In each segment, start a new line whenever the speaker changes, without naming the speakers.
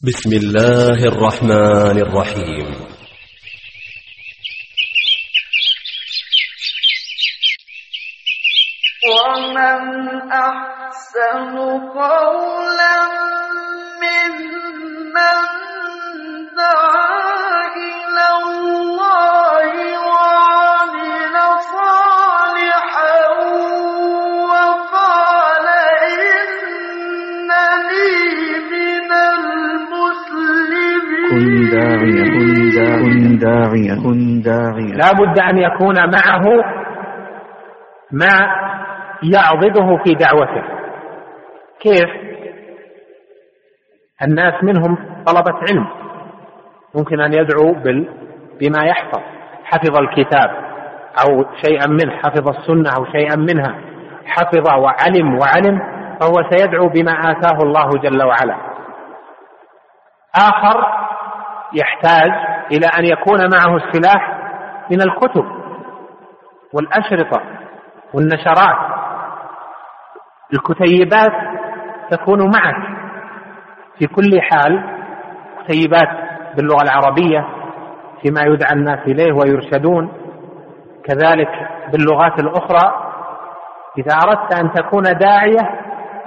بسم الله الرحمن الرحيم.
ومن أحسن قولا ممن دعا إلى الله وعمل صالحا وقال إنني من المسلمين.
كن داعيا.
لا بد أن يكون معه ما يعضده في دعوته. كيف؟ الناس منهم طلبة علم، ممكن أن يدعو بما حفظ الكتاب أو شيئا منه، حفظ السنة أو شيئا منها، حفظ وعلم فهو سيدعو بما آتاه الله جل وعلا. آخر يحتاج إلى أن يكون معه السلاح من الكتب والأشرطة والنشرات. الكتيبات تكون معك في كل حال، كتيبات باللغة العربية فيما يدعى الناس إليه ويرشدون، كذلك باللغات الأخرى. إذا أردت أن تكون داعية،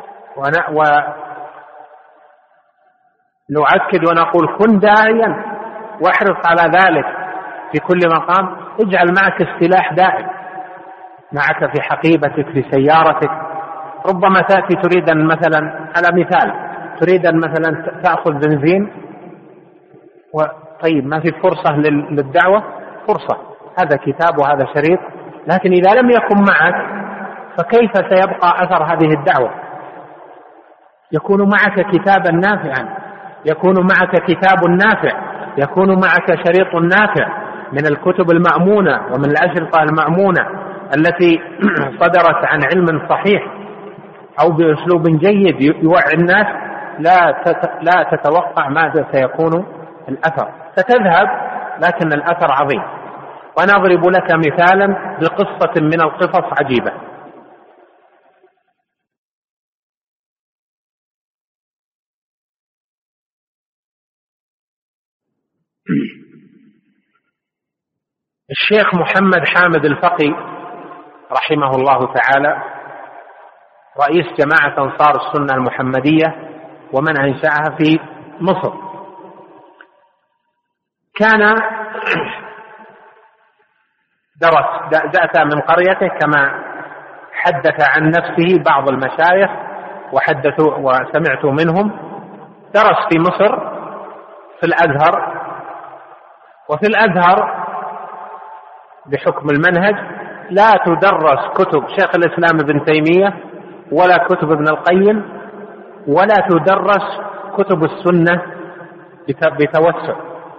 ونؤكد ونقول كن داعيا واحرص على ذلك في كل مقام. اجعل معك السلاح دائم معك في حقيبتك في سيارتك. ربما تأتي تريد أن مثلا، على مثال، تريد أن مثلا تأخذ بنزين، طيب ما في فرصة للدعوة، فرصة، هذا كتاب وهذا شريط، لكن إذا لم يكن معك فكيف سيبقى أثر هذه الدعوة؟ يكون معك كتابا نافعا، يكون معك كتاب نافع، يكون معك شريط نافع من الكتب المأمونة ومن الأشرطة المأمونة التي صدرت عن علم صحيح أو بأسلوب جيد يوعي الناس. لا تتوقع ماذا سيكون الأثر، ستذهب لكن الأثر عظيم. ونضرب لك مثالا بقصة من القصص عجيبة. الشيخ محمد حامد الفقي رحمه الله تعالى، رئيس جماعة أنصار السنة المحمدية ومن أنشأها في مصر، كان جاء من قريته كما حدث عن نفسه بعض المشايخ وحدثوا وسمعت منهم. درس في مصر في الأزهر، وفي الأزهر بحكم المنهج لا تدرس كتب شيخ الإسلام ابن تيمية ولا كتب ابن القيم، ولا تدرس كتب السنة بتوسع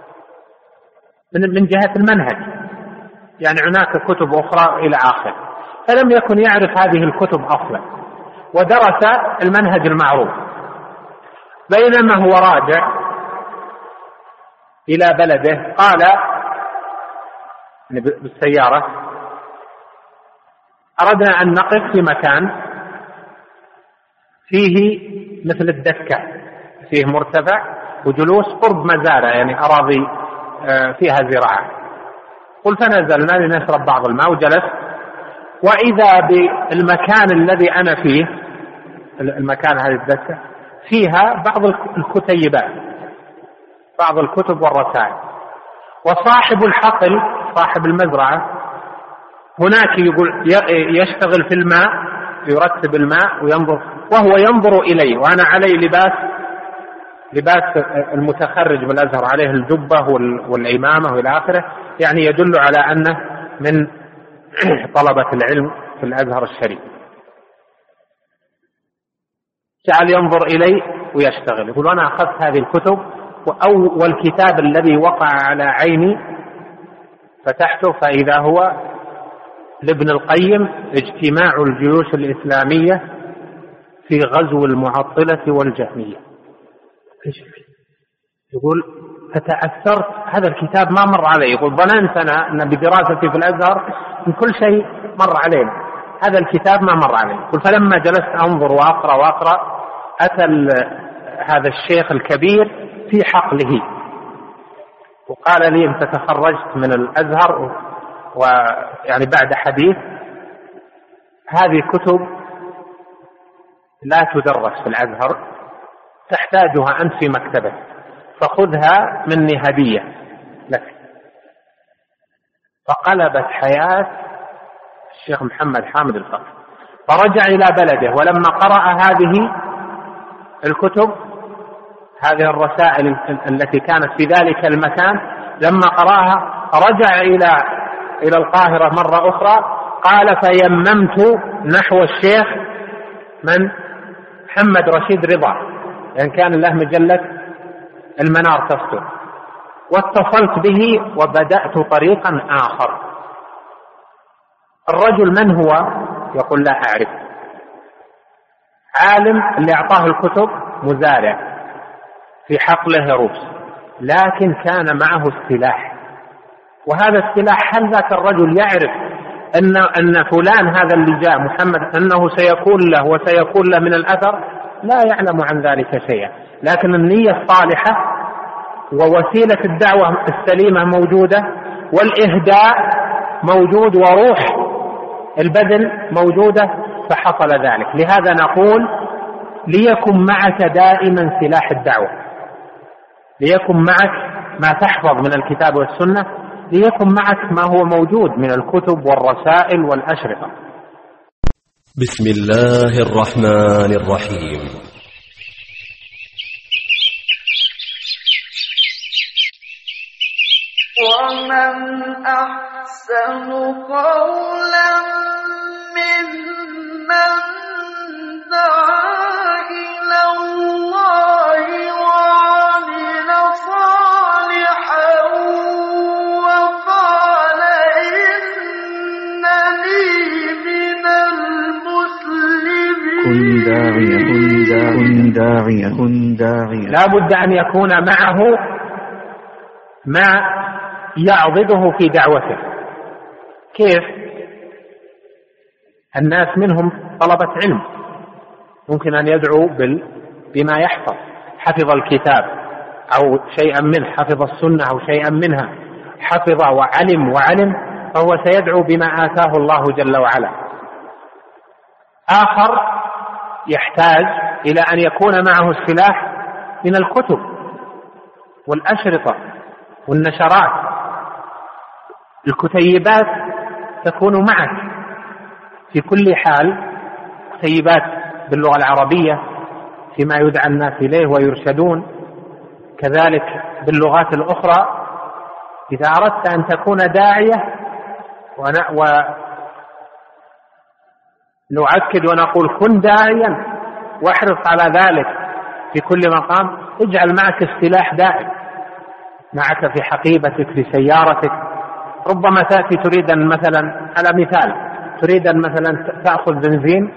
من جهة المنهج، يعني هناك كتب أخرى إلى آخر. فلم يكن يعرف هذه الكتب أصلا، ودرس المنهج المعروف. بينما هو راجع إلى بلده قال بالسيارة: أردنا أن نقف في مكان فيه مثل الدكة، فيه مرتفع وجلوس قرب مزارع، يعني أراضي فيها زراعة. قل فنزلنا لنشرب بعض الماء وجلس، وإذا بالمكان الذي أنا فيه، المكان هذه الدكة فيها بعض الكتيبات، بعض الكتب والرسائل، وصاحب الحقل صاحب المزرعة هناك يشتغل في الماء، يرتب الماء وينظر، وهو ينظر إلي وأنا علي لباس المتخرج من الأزهر، عليه الجبة والعمامة وإلى آخره، يعني يدل على أنه من طلبة العلم في الأزهر الشريف. جعل ينظر إلي ويشتغل، يقول: أنا أخذت هذه الكتب، والكتاب الذي وقع على عيني فتحته فإذا هو لابن القيم اجتماع الجيوش الإسلامية في غزو المعطلة والجهمية. يقول: فتأثرت، هذا الكتاب ما مر علي. يقول: ظننت أنا أن بدراستي في الأزهر من كل شيء مر علينا، هذا الكتاب ما مر علي. يقول: فلما جلست أنظر وأقرأ أتى هذا الشيخ الكبير في حقله. وقال لي أنت تخرجت من الأزهر ويعني بعد حديث، هذه كتب لا تدرس في الأزهر، تحتاجها أنت في مكتبك، فخذها مني هدية لك. فقلبت حياة الشيخ محمد حامد الفقي، فرجع إلى بلده، ولما قرأ هذه الكتب، هذه الرسائل التي كانت في ذلك المكان، لما قرأها رجع إلى القاهرة مرة أخرى. قال فيممت نحو الشيخ من محمد رشيد رضا، لأن كان له مجلة المنار تصدر، واتصلت به وبدأت طريقا آخر. الرجل من هو؟ يقول لا أعرف. عالم اللي أعطاه الكتب مزارع في حقله روس، لكن كان معه السلاح، وهذا السلاح هل ذاك الرجل يعرف أن فلان هذا اللي جاء محمد أنه سيكون له وسيكون له من الأثر؟ لا يعلم عن ذلك شيئا، لكن النية الصالحة ووسيلة الدعوة السليمة موجودة، والإهداء موجود، وروح البذل موجودة، فحصل ذلك. لهذا نقول ليكن معك دائما سلاح الدعوة، ليكن معك ما تحفظ من الكتاب والسنة، ليكن معك ما هو موجود من الكتب والرسائل والأشرطة.
بسم الله الرحمن الرحيم.
ومن أحسن قولا ممن دعا إلى الله وعمل صالحا وقال إنني من المسلمين.
كن داعيا.
لا بد أن يكون معه ما يعضده في دعوته. كيف؟ الناس منهم طلبة علم، ممكن أن يدعو بما يحفظ، حفظ الكتاب أو شيئا منه، حفظ السنة أو شيئا منها، حفظ وعلم، فهو سيدعو بما آتاه الله جل وعلا. آخر يحتاج إلى أن يكون معه السلاح من الكتب والأشرطة والنشرات. الكتيبات تكون معك في كل حال، كتيبات باللغة العربية فيما يدعى الناس إليه ويرشدون، كذلك باللغات الأخرى. إذا أردت أن تكون داعية، ونؤكد ونقول كن داعيا واحرص على ذلك في كل مقام، اجعل معك السلاح دائم معك في حقيبتك في سيارتك. ربما تأتي تريد أن مثلا، على مثال، تريد أن مثلا تأخذ بنزين،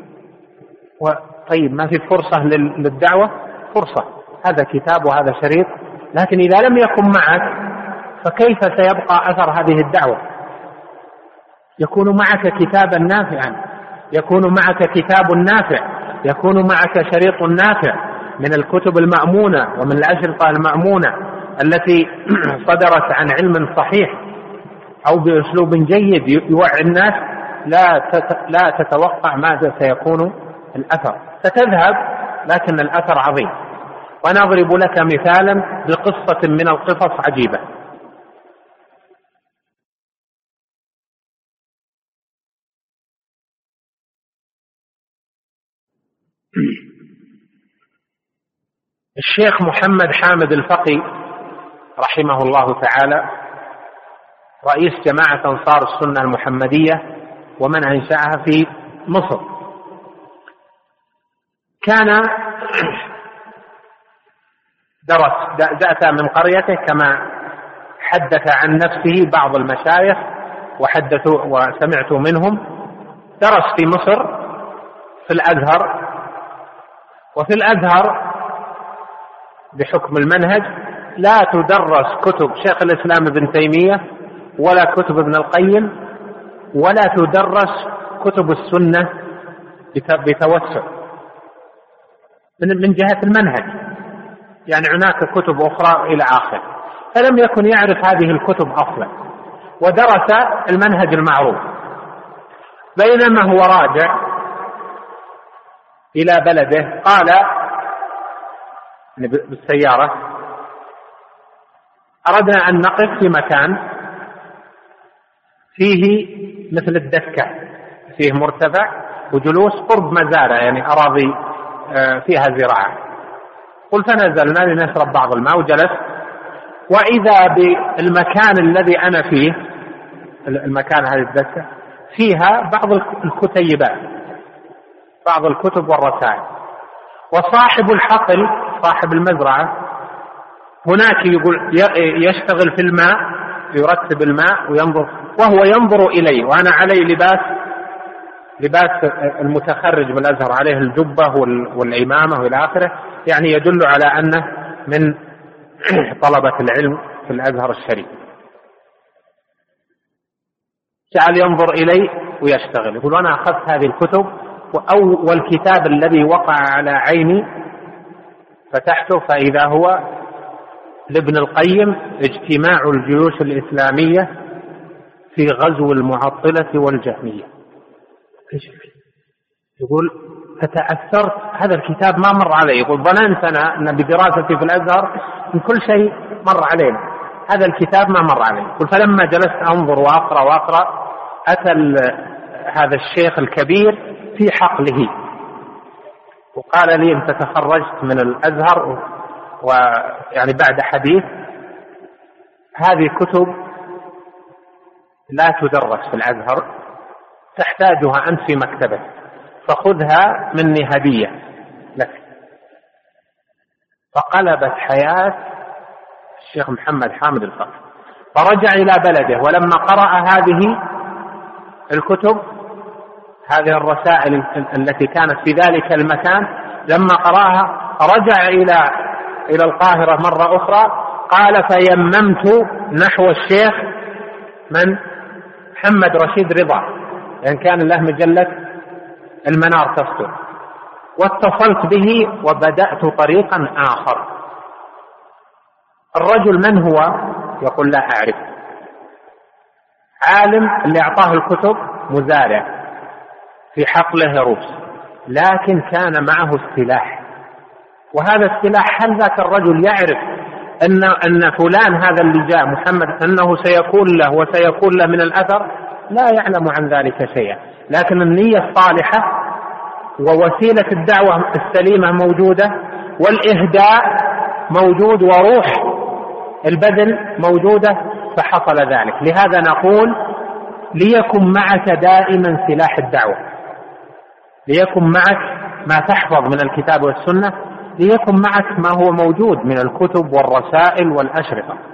طيب ما في فرصة للدعوة، فرصة، هذا كتاب وهذا شريط، لكن إذا لم يكن معك فكيف سيبقى أثر هذه الدعوة؟ يكون معك كتابا نافعا، يكون معك كتاب نافع، يكون معك شريط نافع من الكتب المأمونة ومن الأشرطة المأمونة التي صدرت عن علم صحيح أو بأسلوب جيد يوعي الناس. لا تتوقع ماذا سيكون الأثر، ستذهب لكن الأثر عظيم. ونضرب لك مثالا بقصة من القصص عجيبة. الشيخ محمد حامد الفقي رحمه الله تعالى رئيس جماعة أنصار السنة المحمدية ومن أنشأها في مصر، كان جاءت من قريته كما حدث عن نفسه بعض المشايخ وحدثوا وسمعت منهم. درس في مصر في الأزهر، وفي الأزهر بحكم المنهج لا تدرس كتب شيخ الإسلام ابن تيمية ولا كتب ابن القيم، ولا تدرس كتب السنة بتوسع من جهة المنهج. يعني هناك كتب أخرى إلى آخر، فلم يكن يعرف هذه الكتب أصلا، ودرس المنهج المعروف. بينما هو راجع إلى بلده قال بالسيارة أردنا أن نقف في مكان فيه مثل الدكة، فيه مرتفع وجلوس قرب مزارع، يعني أراضي فيها زراعة. قل فنزلنا لنشرب بعض الماء وجلس، وإذا بالمكان الذي أنا فيه، المكان هذه الدكة فيها بعض الكتيبات، بعض الكتب والرسائل، وصاحب الحقل صاحب المزرعة هناك يقول يشتغل في الماء، يرتب الماء وينظر، وهو ينظر إلي وأنا علي لباس المتخرج من الأزهر، عليه الجبة والعمامة وإلى آخره، يعني يدل على أنه من طلبة العلم في الأزهر الشريف. جعل ينظر إلي ويشتغل، يقول أنا أخذت هذه الكتب، والكتاب الذي وقع على عيني فتحته فإذا هو لابن القيم اجتماع الجيوش الإسلامية في غزو المعطلة والجهمية. يقول فتأثرت، هذا الكتاب ما مر علي، يقول ظننت أنا أن بدراستي في الأزهر من كل شيء مر علينا، هذا الكتاب ما مر علي. يقول فلما جلست أنظر وأقرأ أتى هذا الشيخ الكبير في حقله وقال لي أنت تخرجت من الأزهر، ويعني بعد حديث هذه كتب لا تدرس في الأزهر، تحتاجها أنت في مكتبك، فخذها مني هدية لك. فقلبت حياة الشيخ محمد حامد الفقي، فرجع إلى بلده، ولما قرأ هذه الكتب، هذه الرسائل التي كانت في ذلك المكان، لما قرأها رجع إلى القاهرة مرة أخرى، قال فيممت نحو الشيخ من محمد رشيد رضا، لأن كان له مجلة المنار تصدر، واتصلت به وبدأت طريقا آخر. الرجل من هو؟ يقول لا أعرف. عالم اللي أعطاه الكتب مزارع في حقله يروس، لكن كان معه السلاح، وهذا السلاح هل ذاك الرجل يعرف أن فلان هذا اللي جاء محمد أنه سيكون له وسيكون له من الأثر؟ لا يعلم عن ذلك شيئا، لكن النية الصالحة ووسيلة الدعوة السليمة موجودة، والإهداء موجود، وروح البذل موجودة، فحصل ذلك. لهذا نقول ليكن معك دائما سلاح الدعوة، ليكن معك ما تحفظ من الكتاب والسنة، ليكن معك ما هو موجود من الكتب والرسائل والأشرطة.